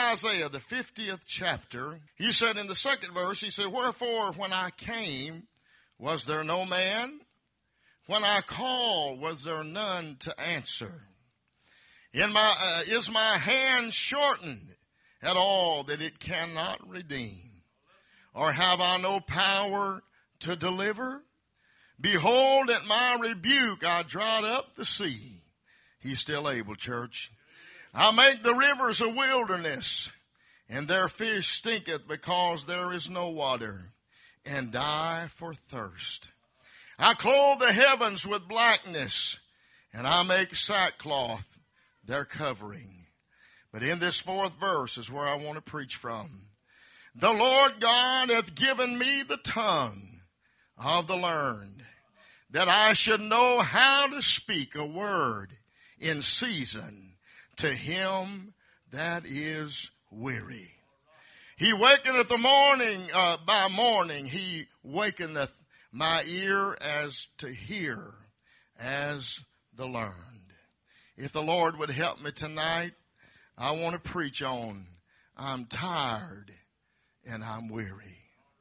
Isaiah, the 50th chapter, he said in the second verse, he said, "Wherefore, when I came, was there no man? When I called, was there none to answer? Is my hand shortened at all that it cannot redeem? Or have I no power to deliver? Behold, at my rebuke I dried up the sea." He's still able, church. "I make the rivers a wilderness, and their fish stinketh because there is no water, and die for thirst. I clothe the heavens with blackness, and I make sackcloth their covering." But in this fourth verse is where I want to preach from. "The Lord God hath given me the tongue of the learned, that I should know how to speak a word in season to him that is weary. He wakeneth the morning by morning. He wakeneth my ear as to hear as the learned." If the Lord would help me tonight, I want to preach on, I'm tired and I'm weary.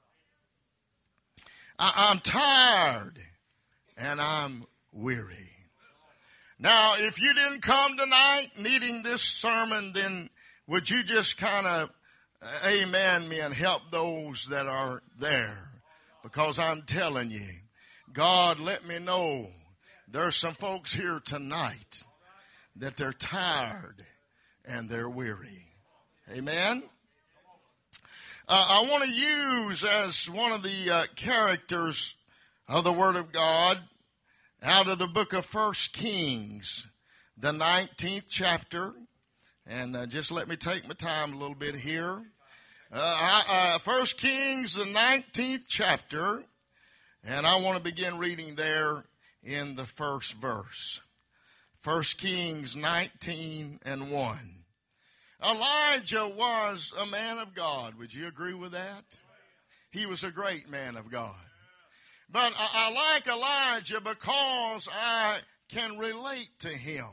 I'm tired and I'm weary. Now, if you didn't come tonight needing this sermon, then would you just kind of amen me and help those that are there? Because I'm telling you, God let me know there's some folks here tonight that they're tired and they're weary. Amen? I want to use as one of the characters of the Word of God out of the book of 1 Kings, the 19th chapter. And just let me take my time a little bit here. 1 Kings, the 19th chapter. And I want to begin reading there in the first verse. 1 Kings 19 and 1. Elijah was a man of God. Would you agree with that? He was a great man of God. But I like Elijah because I can relate to him.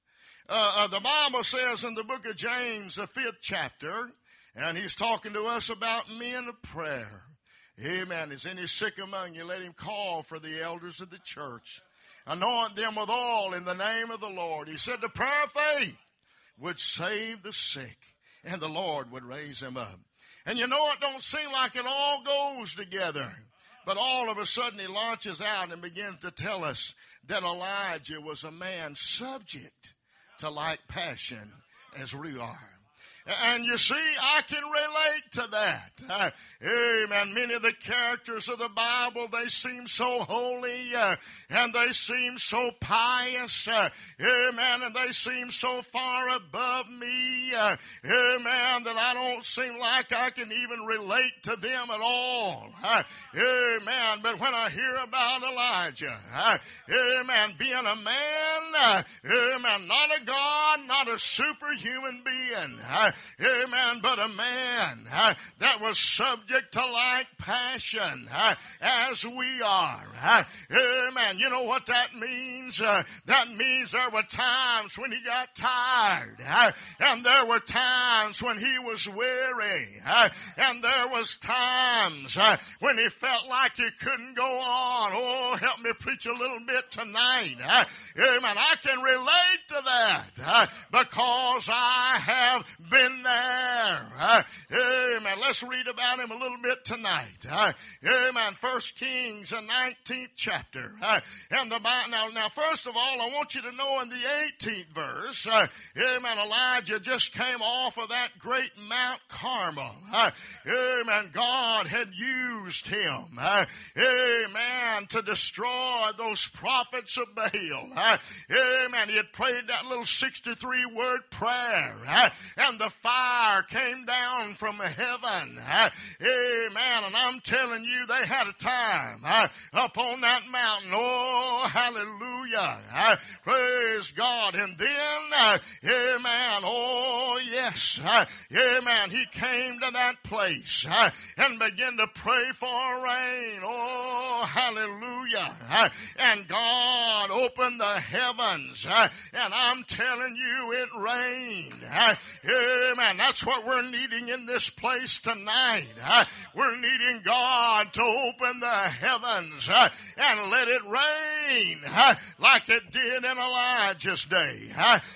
The Bible says in the book of James, the 5th chapter, and he's talking to us about men of prayer. Amen. Is any sick among you? Let him call for the elders of the church. Anoint them with oil in the name of the Lord. He said the prayer of faith would save the sick, and the Lord would raise him up. And you know, it don't seem like it all goes together. But all of a sudden he launches out and begins to tell us that Elijah was a man subject to like passion as we are. And you see, I can relate to that. Amen. Many of the characters of the Bible, they seem so holy and they seem so pious. Amen. And they seem so far above me. Amen. That I don't seem like I can even relate to them at all. Amen. But when I hear about Elijah, amen, being a man, amen, not a God, not a superhuman being, amen, but a man that was subject to like passion as we are. Amen. You know what that means? That means there were times when he got tired, and there were times when he was weary, and there was times when he felt like he couldn't go on. Oh, help me preach a little bit tonight. Amen. I can relate to that because I have been there. Amen. Let's read about him a little bit tonight. Amen. 1 Kings, the 19th chapter. And the now, first of all, I want you to know in the 18th verse, amen, Elijah just came off of that great Mount Carmel. Amen. God had used him, amen, to destroy those prophets of Baal. Amen. He had prayed that little 63-word prayer, and the fire came down from heaven. Amen. And I'm telling you, they had a time up on that mountain. Oh, hallelujah. Praise God. And then, amen, oh, yes, amen, he came to that place and began to pray for rain. Oh, hallelujah. And God opened the heavens, and I'm telling you, it rained. Amen. That's what we're needing in this place tonight. We're needing God to open the heavens and let it rain like it did in Elijah's day.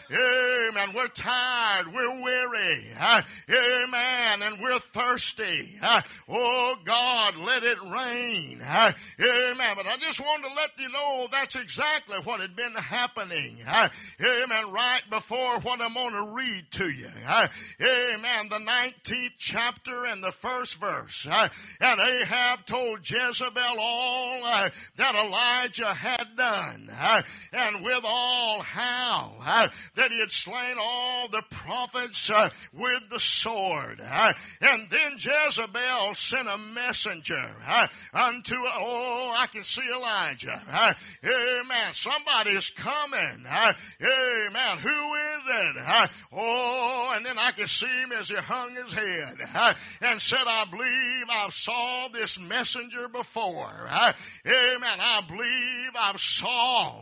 Amen. We're tired. We're weary. Amen. And we're thirsty. Oh, God, let it rain. Amen. But I just wanted to let you know that's exactly what had been happening. Amen. Right before what I'm going to read to you. Amen. The 19th chapter and the first verse. And Ahab told Jezebel all that Elijah had done. And withal how that he had slain all the prophets with the sword. And then Jezebel sent a messenger unto, I can see Elijah. Amen. Somebody's coming. Amen. Who is it? Oh, and then I can see him as he hung his head and said, I believe I've saw this messenger before. Amen. I believe I've saw.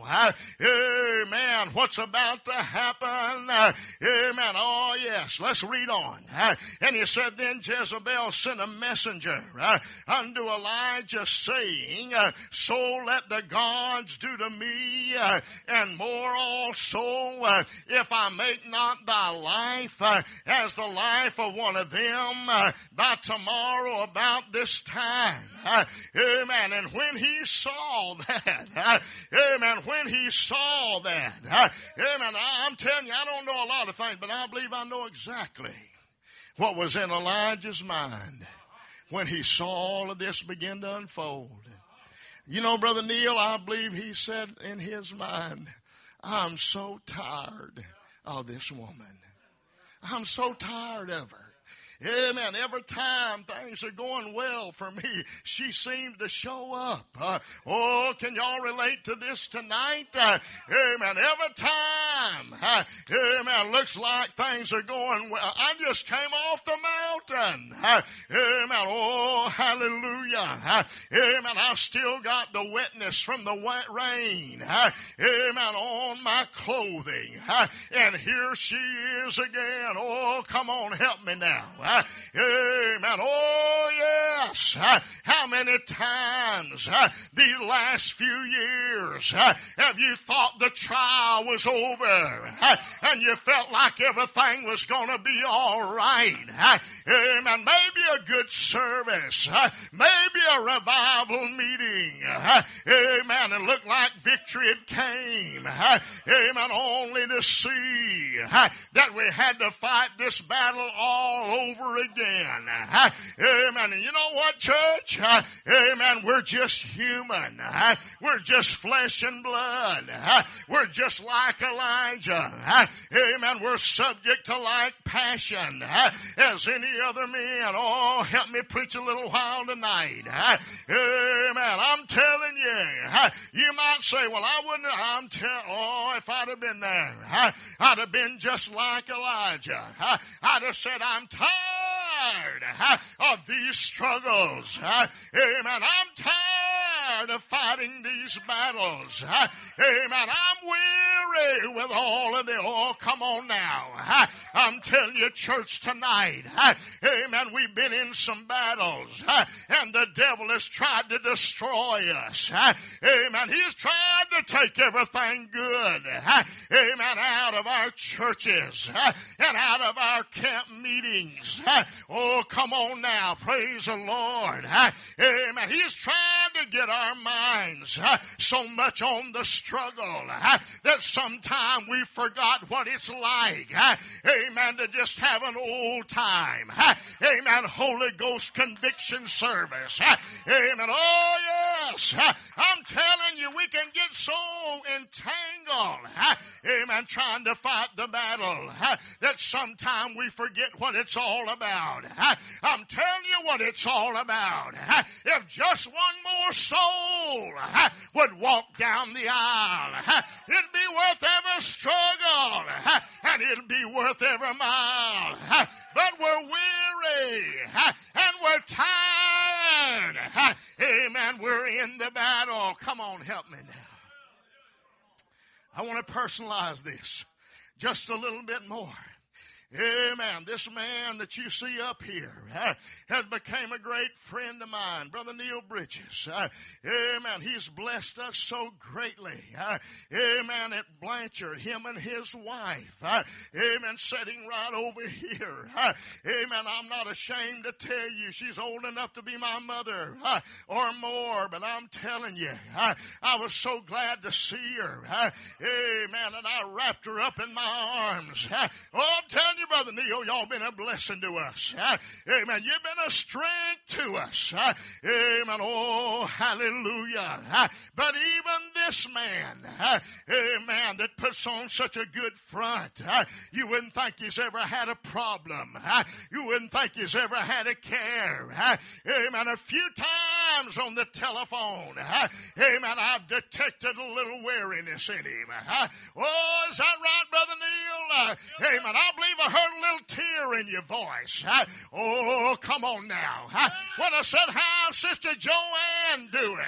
Amen. What's about to happen? Amen. Oh, yes. Let's read on. And he said, then Jezebel sent a messenger unto Elijah, saying, so let the gods do to me, and more also, if I make not thy life as the life of one of them by tomorrow about this time. Amen. And when he saw that, amen, when he saw that, amen, I'm telling you, I don't know a lot of things, but I believe I know exactly what was in Elijah's mind when he saw all of this begin to unfold. You know, Brother Neil, I believe he said in his mind, I'm so tired of this woman. I'm so tired of her. Amen. Every time things are going well for me, she seems to show up. Oh, can y'all relate to this tonight? Amen. Every time, amen, looks like things are going well. I just came off the mountain. Amen. Oh, hallelujah. Amen. I've still got the wetness from the wet rain. Amen. On my clothing. And here she is again. Oh, come on, help me now. Amen. Oh, yes. How many times these last few years have you thought the trial was over and you felt like everything was going to be all right? Amen. Maybe a good service. Maybe a revival meeting. Amen. And looked like victory had came. Amen. Only to see that we had to fight this battle all over again. Amen. And you know what, church? Amen. We're just human. We're just flesh and blood. We're just like Elijah. Amen. We're subject to like passion as any other man. Oh, help me preach a little while tonight. Amen. I'm telling you, you might say, well, I wouldn't. If I'd have been there, I'd have been just like Elijah. I'd have said, I'm tired of these struggles. Amen. I'm tired of fighting these battles. Amen. I'm weary with all of the, oh, come on now. I'm telling you, church, tonight, amen, we've been in some battles, and the devil has tried to destroy us. Amen. He's tried to take everything good, amen, out of our churches and out of our camp meetings. Oh, come on now. Praise the Lord. Amen. He's trying to get our minds so much on the struggle that sometime we forgot what it's like. Amen. To just have an old time. Amen. Holy Ghost conviction service. Amen. Oh, yes. I'm telling you, we can get so entangled. Amen. Trying to fight the battle that sometime we forget what it's all about. I'm telling you what it's all about. If just one more soul would walk down the aisle, it'd be worth every struggle, and it'd be worth every mile. But we're weary, and we're tired. Amen. We're in the battle. Come on, help me now. I want to personalize this just a little bit more. Amen. This man that you see up here has become a great friend of mine, Brother Neil Bridges. Amen. He's blessed us so greatly. Amen. At Blanchard, him and his wife. Amen. Sitting right over here. Amen. I'm not ashamed to tell you she's old enough to be my mother or more, but I'm telling you, I was so glad to see her. Amen. And I wrapped her up in my arms. Oh, I'm telling you, Brother Neil, y'all been a blessing to us. Amen. You've been a strength to us. Amen. Oh, hallelujah. But even this man, amen, that puts on such a good front, you wouldn't think he's ever had a problem. You wouldn't think he's ever had a care. Amen. A few times on the telephone, amen, I've detected a little weariness in him. Oh, is that right, Brother Neil? Amen. I believe I heard a little tear in your voice. Oh, come on now. When I said, how's Sister Joanne doing?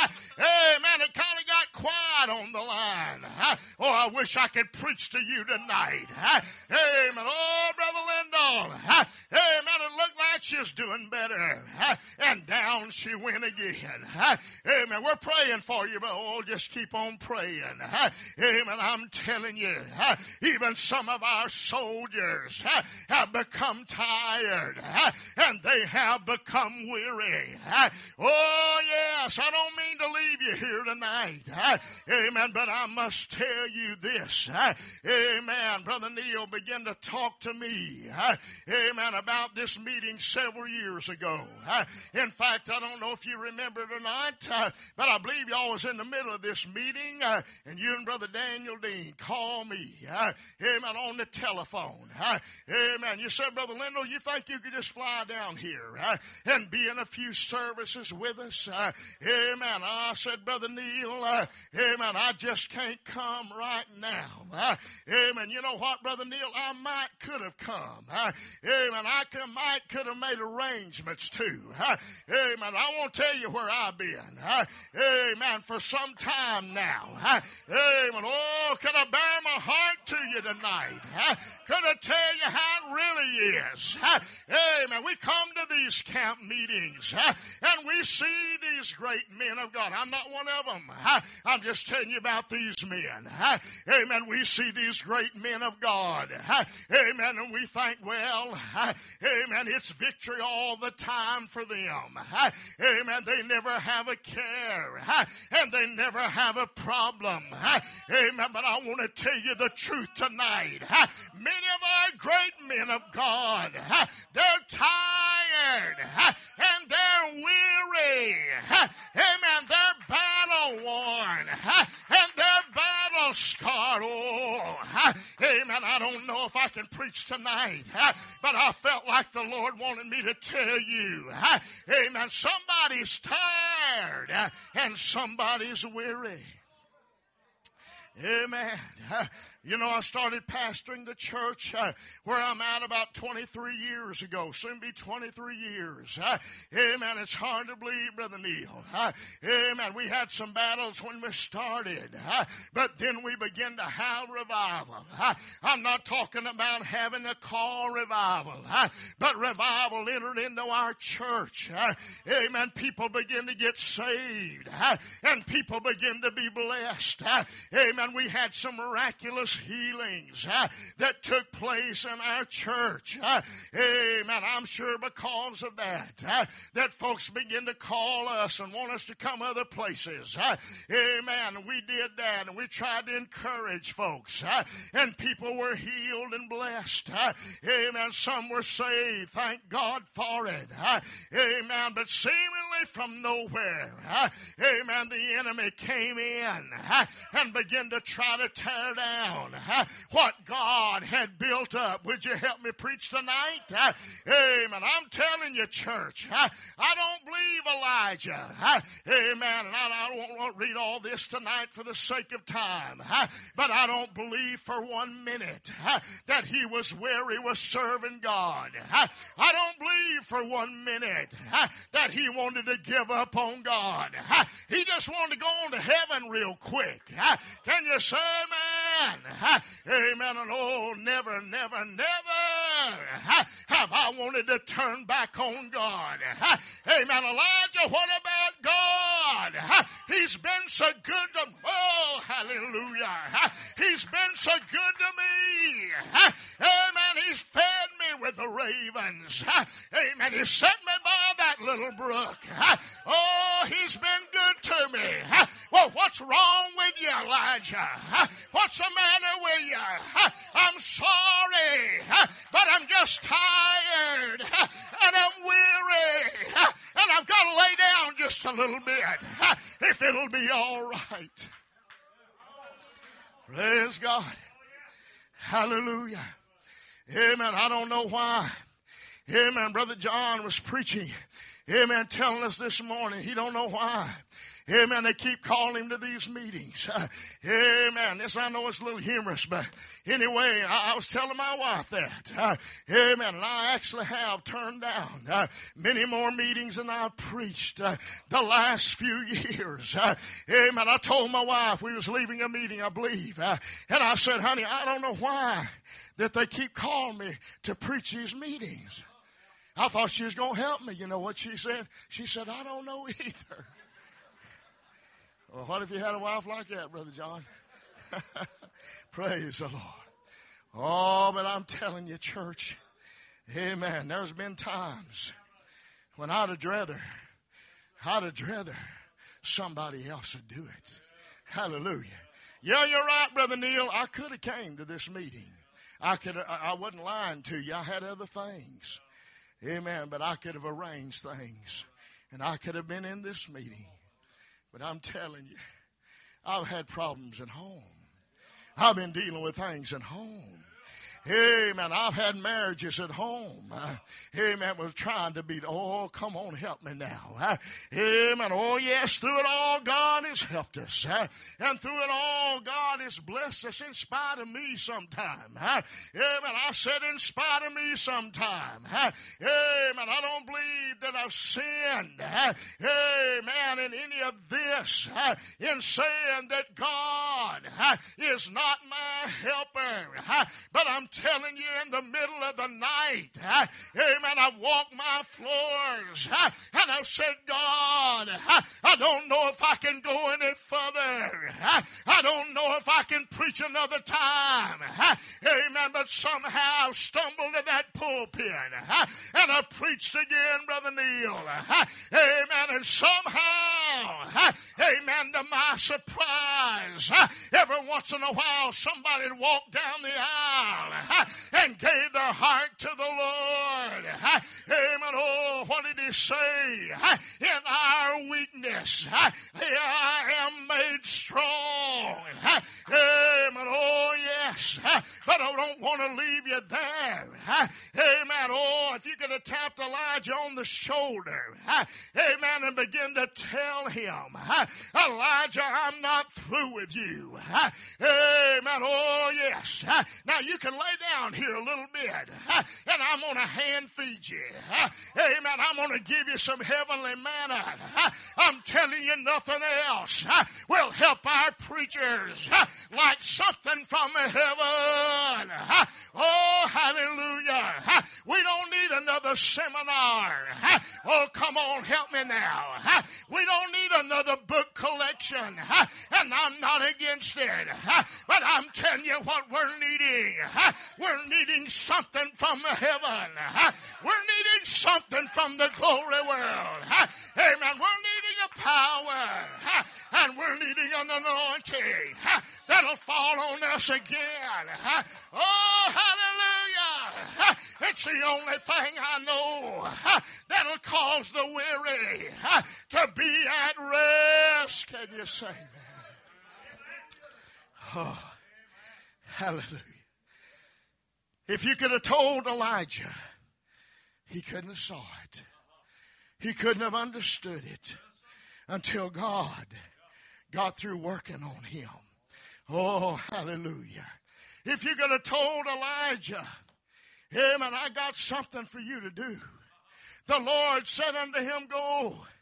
Amen. It kind of got quiet on the line. Oh, I wish I could preach to you tonight. Amen. Oh, Brother Lindahl. Amen. It looked like she's doing better. And down she went again. Amen. We're praying for you, but oh, just keep on praying. Amen. I'm telling you, even some of our soldiers have become tired and they have become weary. Oh, yes, I don't mean to leave you here tonight. Amen. But I must tell you this. Amen. Brother Neil began to talk to me. Amen. About this meeting several years ago. In fact, I don't know if you remember tonight, but I believe y'all was in the middle of this meeting, and you and Brother Daniel Dean called me. Amen. On the telephone. Amen. You said, Brother Lindell, you think you could just fly down here and be in a few services with us? Amen. I said, Brother Neil, amen, I just can't come right now. Amen. You know what, Brother Neil? I could have come. Amen. I could have made arrangements too. Amen. I won't tell you where I've been. Amen. For some time now. Amen. Oh, could I bear my heart to you tonight? Could I tell you how it really is? Amen. We come to these camp meetings and we see these great men of God. I'm not one of them. I'm just telling you about these men. Amen. We see these great men of God. Amen. And we think, well, amen, it's victory all the time for them. Amen. They never have a care. And they never have a problem. Amen. But I want to tell you the truth tonight. Many of our great men of God, they're tired and they're weary. Amen. They're battle worn and they're battle scarred. Oh, amen. I don't know if I can preach tonight, but I felt like the Lord wanted me to tell you, amen, somebody's tired and somebody's weary. Amen. You know, I started pastoring the church where I'm at about 23 years ago. Soon be 23 years. Amen. It's hard to believe, Brother Neil. Amen. We had some battles when we started. But then we began to have revival. I'm not talking about having a call revival. But revival entered into our church. Amen. People begin to get saved. And people begin to be blessed. Amen. We had some miraculous healings that took place in our church. Amen. I'm sure because of that folks begin to call us and want us to come other places. Amen. We did that and we tried to encourage folks. And people were healed and blessed. Amen. Some were saved. Thank God for it. Amen. But seemingly from nowhere, amen, the enemy came in and began to try to tear down what God had built up. Would you help me preach tonight? Amen. I'm telling you, church, I don't believe Elijah. Amen. And I don't want to read all this tonight for the sake of time. But I don't believe for 1 minute that he was weary with serving God. I don't believe for 1 minute that he wanted to give up on God. He just wanted to go on to heaven real quick. Can you say amen? Amen. And oh, never, never, never have I wanted to turn back on God. Amen. Elijah, what about God? He's been so good to me. Oh, hallelujah. He's been so good to me. Amen. He's fed me with the ravens. Amen. He set me by that little brook. Oh, he's been good to me. Well, what's wrong with you, Elijah? What's the matter with you? I'm sorry, but I'm just tired, and I'm weary, and I've got to lay down just a little bit, if it'll be all right. Praise God. Hallelujah. Amen. I don't know why. Amen. Brother John was preaching. Amen. Telling us this morning. He don't know why. Amen. They keep calling him to these meetings. Amen. This, I know it's a little humorous, but anyway, I was telling my wife that. Amen. And I actually have turned down many more meetings than I've preached the last few years. Amen. I told my wife, we was leaving a meeting, I believe. And I said, honey, I don't know why that they keep calling me to preach these meetings. I thought she was going to help me. You know what she said? She said, I don't know either. Well, what if you had a wife like that, Brother John? Praise the Lord. Oh, but I'm telling you, church, amen, there's been times when I'd have rather somebody else would do it. Hallelujah. Yeah, you're right, Brother Neil. I could have came to this meeting. I wasn't lying to you. I had other things. Amen. But I could have arranged things. And I could have been in this meeting. But I'm telling you, I've had problems at home. I've been dealing with things at home. Amen. I've had marriages at home. Amen. Was trying to beat. Oh, come on, help me now. Amen. Oh, yes, through it all, God has helped us. And through it all, God has blessed us in spite of me sometime. Amen. I said in spite of me sometime. Amen. I don't believe that I've sinned. Amen. In any of this, in saying that God is not my helper. But I'm telling you, in the middle of the night, amen, I've walked my floors, and I've said, God, I don't know if I can go any further. I don't know if I can preach another time. Amen, but somehow I've stumbled to that pulpit, and I preached again, Brother Neil. Amen, and somehow, amen, to my surprise, every once in a while somebody would walk down the aisle and gave their heart to the Lord. Amen. Oh, what did he say? In our weakness, I am made strong. Amen. Oh, yes. But I don't want to leave you there. Amen. Oh, if you could have tapped Elijah on the shoulder, amen, and begin to tell him, Elijah, I'm not through with you. Amen. Oh, yes. Now, you can lay down here a little bit, and I'm going to hand feed you. Amen. I'm going to give you some heavenly manna. I'm telling you, nothing else will help our preachers like something from heaven. Oh, hallelujah. We don't need another seminar. Oh, come on, help me now. We don't need another book collection, and I'm not against it. But I'm telling you what we're needing. We're needing something from heaven. We're needing something from the glory world. Amen. We're needing a power, and we're needing an anointing that'll fall on us again. Oh, hallelujah. It's the only thing I know that'll cause the weary to be at rest. Can you say that? Oh, hallelujah. If you could have told Elijah, he couldn't have saw it. He couldn't have understood it until God got through working on him. Oh, hallelujah. If you could have told Elijah, amen, I got something for you to do. The Lord said unto him, go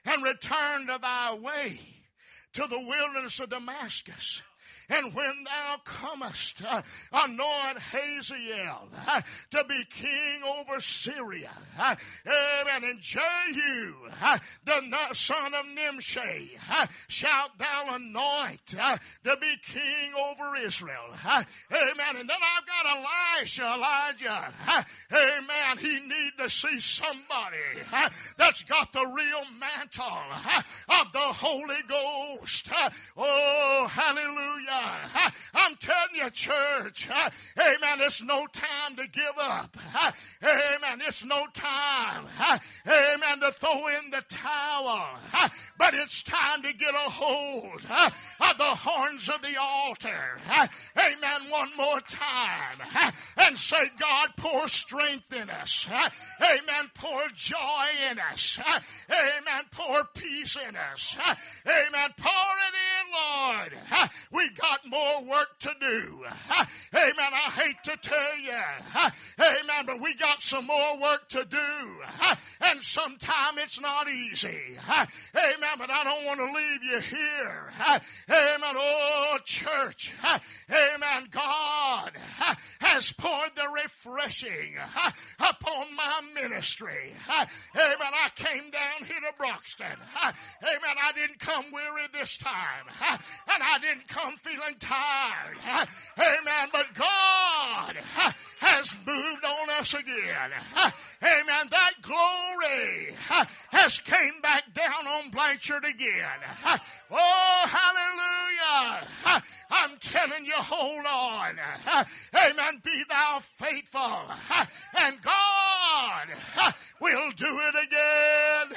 and return to thy way, to the wilderness of Damascus. And when thou comest, anoint Hazael to be king over Syria. Amen. And Jehu, the son of Nimshi, shalt thou anoint to be king over Israel. Amen. And then I've got Elijah. Amen. He need to see somebody that's got the real mantle of the Holy Ghost. Oh, hallelujah. I'm telling you, church, amen, it's no time to give up. Amen, it's no time, amen, to throw in the towel. But it's time to get a hold of the horns of the altar. Amen, one more time. And say, God, pour strength in us. Amen, pour joy in us. Amen, pour peace in us. Amen, pour it in, Lord. We got more work to do. Amen. I hate to tell you. Amen. But we got some more work to do. And sometimes it's not easy. Amen. But I don't want to leave you here. Amen. Oh, church. Amen. God has poured the refreshing upon my ministry. Amen. I came down here to Broxton. Amen. I didn't come weary this time. And I didn't come feeling tired. Amen. But God has moved on us again. Amen. That glory has came back down on Blanchard again. Oh, hallelujah. I'm telling you, hold on. Amen. Be thou faithful. And God will do it again.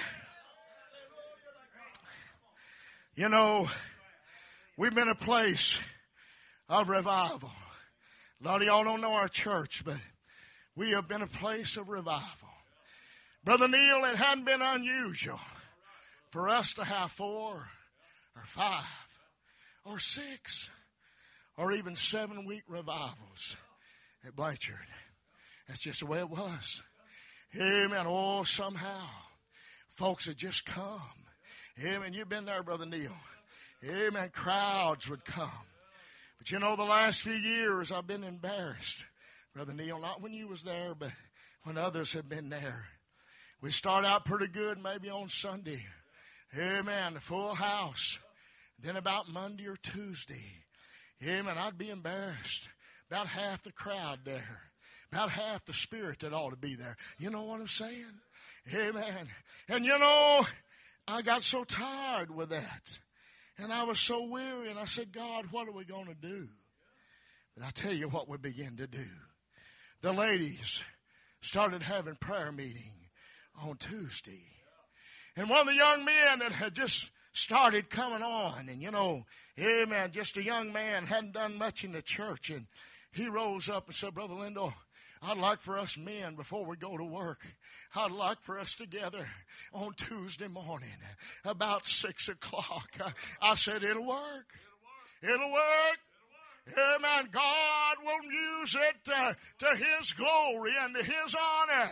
You know, we've been a place of revival. A lot of y'all don't know our church, but we have been a place of revival. Brother Neil, it hadn't been unusual for us to have 4 or 5 or 6 or even 7-week revivals at Blanchard. That's just the way it was. Amen. Oh, somehow folks had just come. Amen. You've been there, Brother Neil. Amen. Crowds would come. But you know, the last few years I've been embarrassed, Brother Neil, not when you was there, but when others have been there. We start out pretty good maybe on Sunday. Amen. A full house. Then about Monday or Tuesday, amen, I'd be embarrassed. About half the crowd there. About half the spirit that ought to be there. You know what I'm saying? Amen. And you know, I got so tired with that. And I was so weary, and I said, God, what are we going to do? But I tell you what we began to do. The ladies started having prayer meeting on Tuesday. And one of the young men that had just started coming on, and you know, amen, just a young man, hadn't done much in the church, and he rose up and said, Brother Lindell, I'd like for us men, before we go to work, I'd like for us together on Tuesday morning about 6 o'clock. I said, it'll work. It'll work. Amen. God will use it to His glory and to His honor.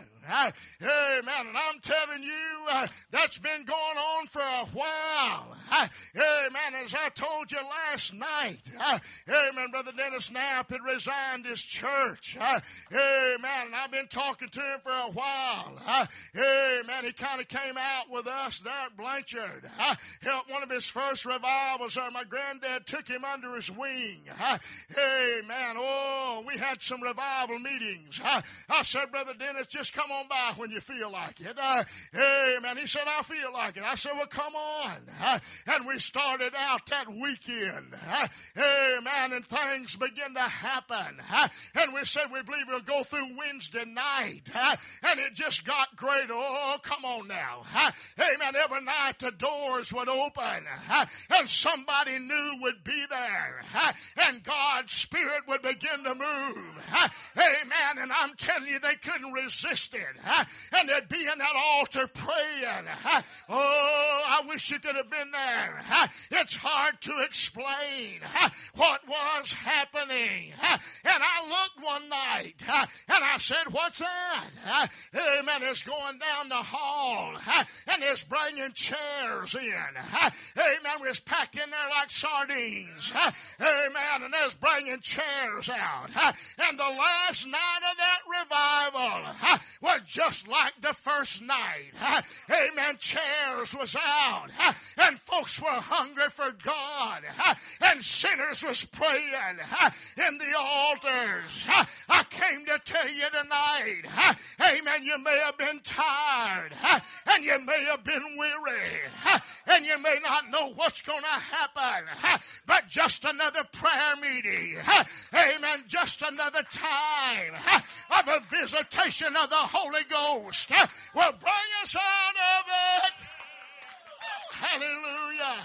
Amen. And I'm telling you, that's been going on for a while. Amen. As I told you last night, amen, Brother Dennis Knapp had resigned his church. Amen. And I've been talking to him for a while. Amen. He kind of came out with us there at Blanchard. Helped one of his first revivals. My granddad took him under his wing. Amen. Oh, we had some revival meetings. I said, Brother Dennis, just come on by when you feel like it. Amen. He said, I feel like it. I said, well, come on. And we started out that weekend. Amen. And things began to happen. And we said, we believe we'll go through Wednesday night. And it just got great. Oh, come on now. Amen. Every night the doors would open. And somebody new would be there. And God God's Spirit would begin to move. Amen. And I'm telling you, they couldn't resist it. And they'd be in that altar praying. Oh, I wish you could have been there. It's hard to explain what was happening. And I looked one night and I said, what's that? Amen. It's going down the hall and it's bringing chairs in. Amen. It's packed in there like sardines. Amen. And it's bringing chairs out. And the last night of that revival was just like the first night. Amen. Chairs was out. And folks were hungry for God. And sinners was praying in the altars. I came to tell you tonight, amen, you may have been tired. And you may have been weary. And you may not know what's going to happen. But just another prayer meeting. Amen. Just another time of a visitation of the Holy Ghost will bring us out of it. Oh, hallelujah.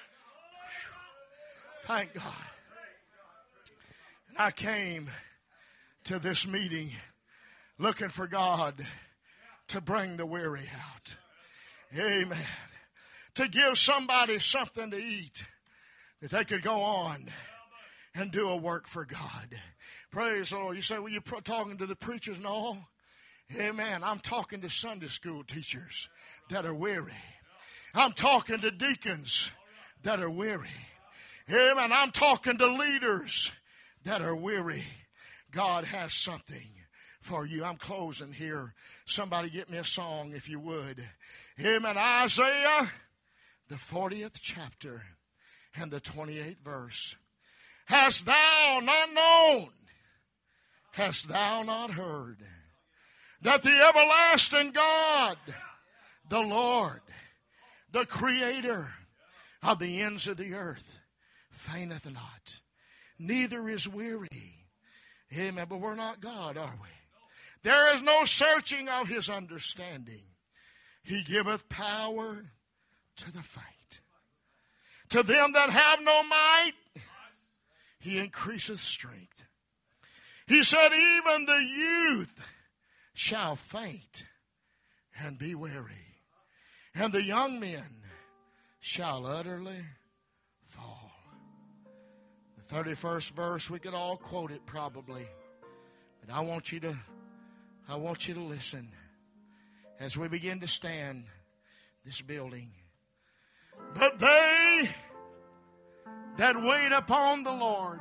Thank God. And I came to this meeting looking for God to bring the weary out. Amen. To give somebody something to eat that they could go on and do a work for God. Praise the Lord. You say, well, you're talking to the preachers? No. Amen. I'm talking to Sunday school teachers that are weary. I'm talking to deacons that are weary. Amen. I'm talking to leaders that are weary. God has something for you. I'm closing here. Somebody get me a song if you would. Amen. Isaiah, the 40th chapter and the 28th verse. Hast thou not known? Hast thou not heard? That the everlasting God, the Lord, the Creator of the ends of the earth, fainteth not, neither is weary. Amen. But we're not God, are we? There is no searching of his understanding. He giveth power to the faint. To them that have no might, he increaseth strength. He said, even the youth shall faint and be weary, and the young men shall utterly fall. The 31st verse, we could all quote it probably, but I want you to listen as we begin to stand this building. But they that wait upon the Lord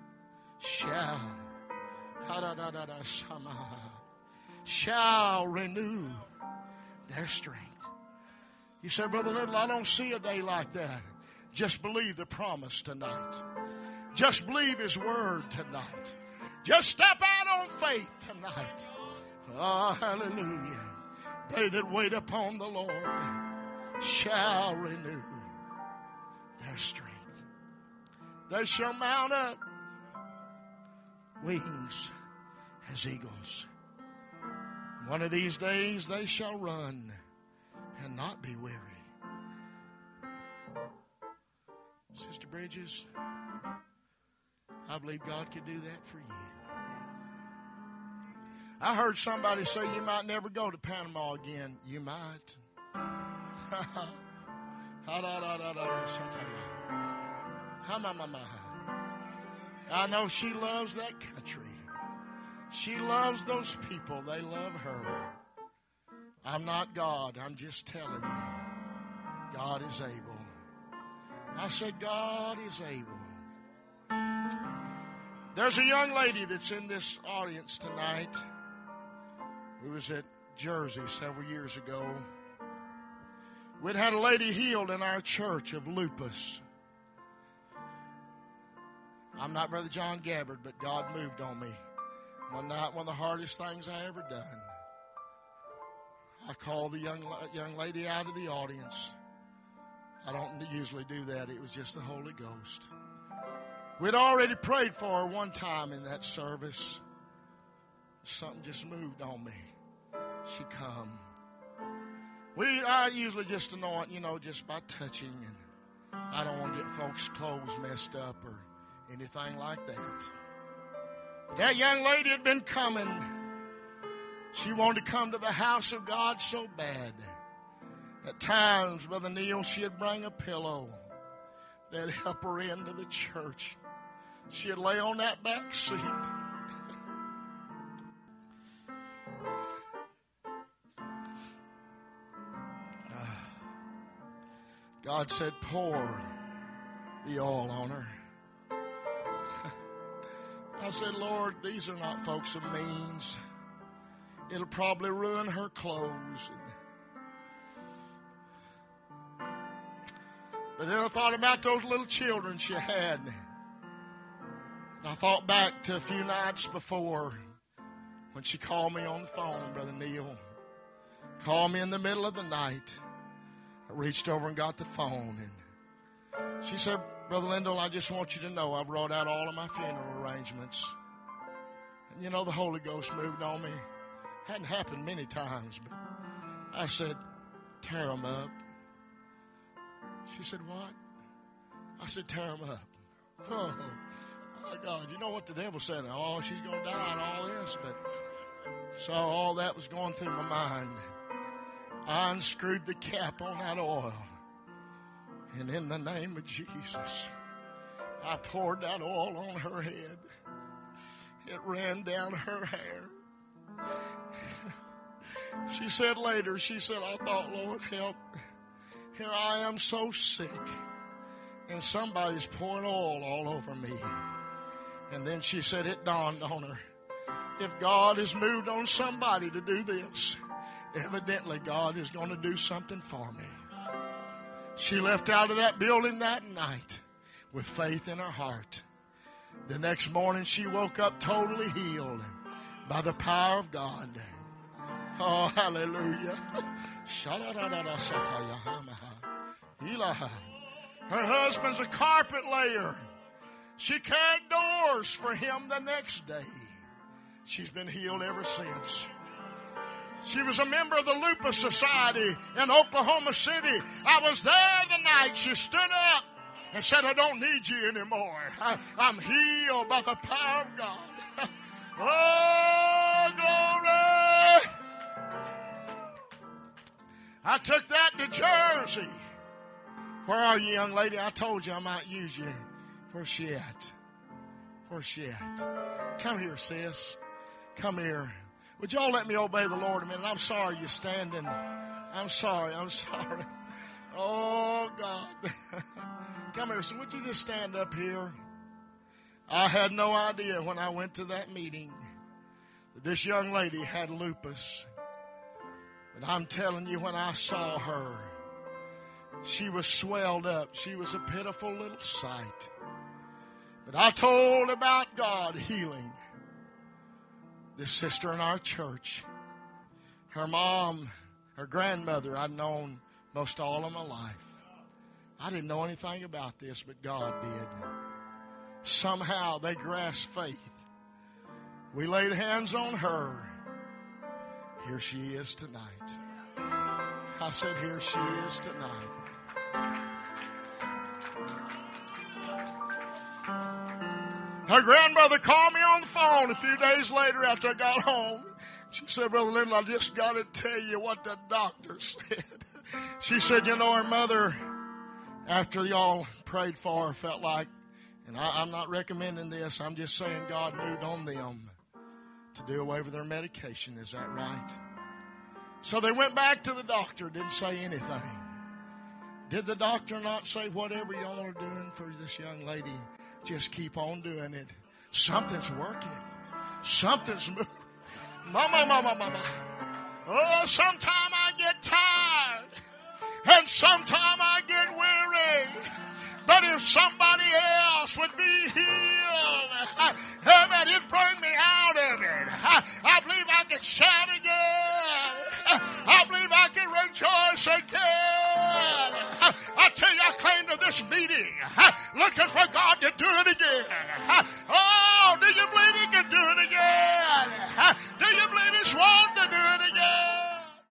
shall renew their strength. You say, Brother Little, I don't see a day like that. Just believe the promise tonight. Just believe his word tonight. Just step out on faith tonight. Oh, hallelujah. They that wait upon the Lord shall renew their strength. They shall mount up wings as eagles. One of these days they shall run and not be weary. Sister Bridges, I believe God could do that for you. I heard somebody say you might never go to Panama again. You might. I know she loves that country. She loves those people. They love her. I'm not God. I'm just telling you. God is able. I said, God is able. There's a young lady that's in this audience tonight who was at Jersey several years ago. We'd had a lady healed in our church of lupus. I'm not Brother John Gabbard, but God moved on me. One night, one of the hardest things I ever done. I called the young lady out of the audience. I don't usually do that. It was just the Holy Ghost. We'd already prayed for her one time in that service. Something just moved on me. She come. I usually just anoint, just by touching, and I don't want to get folks' clothes messed up or anything like that. That young lady had been coming. She wanted to come to the house of God so bad. At times, Brother Neil, she'd bring a pillow. They'd help her into the church. She'd lay on that back seat. God said, pour the oil on her. I said, Lord, these are not folks of means. It'll probably ruin her clothes. But then I thought about those little children she had. And I thought back to a few nights before when she called me on the phone, Brother Neil. Called me in the middle of the night. I reached over and got the phone. And she said, Brother Lindell, I just want you to know I've wrote out all of my funeral arrangements. And you know, the Holy Ghost moved on me. Hadn't happened many times, but I said, tear them up. She said, what? I said, tear them up. Oh, my God. You know what the devil said? Oh, she's going to die and all this. But so all that was going through my mind. I unscrewed the cap on that oil. And in the name of Jesus, I poured that oil on her head. It ran down her hair. She said later, I thought, Lord, help. Here I am so sick. And somebody's pouring oil all over me. And then she said it dawned on her. If God has moved on somebody to do this, evidently God is going to do something for me. She left out of that building that night with faith in her heart. The next morning she woke up totally healed by the power of God. Oh, hallelujah. Her husband's a carpet layer. She carried doors for him the next day. She's been healed ever since. She was a member of the Lupus Society in Oklahoma City. I was there the night she stood up and said, I don't need you anymore. I'm healed by the power of God. Oh, glory! I took that to Jersey. Where are you, young lady? I told you I might use you. Where's she at? Where's she at? Come here, sis. Come here. Would y'all let me obey the Lord a minute? I'm sorry you're standing. I'm sorry. Oh, God. Come here. So would you just stand up here? I had no idea when I went to that meeting that this young lady had lupus. But I'm telling you, when I saw her, she was swelled up. She was a pitiful little sight. But I told about God healing this sister in our church. Her mom, her grandmother, I'd known most all of my life. I didn't know anything about this, but God did. Somehow they grasped faith. We laid hands on her. Here she is tonight. I said, here she is tonight. Her grandmother called me on the phone a few days later after I got home. She said, Brother Lindell, I just got to tell you what the doctor said. She said, you know, her mother, after y'all prayed for her, felt like, and I'm not recommending this, I'm just saying God moved on them to do away with their medication. Is that right? So they went back to the doctor, didn't say anything. Did the doctor not say, whatever y'all are doing for this young lady, just keep on doing it? Something's working. Something's moving. Mama. Oh, sometime I get tired. And sometime I get weary. But if somebody else would be healed, heaven, it'd bring me out of it. I believe I can shout again. I believe I can rejoice again. I tell you, I came to this meeting looking for God to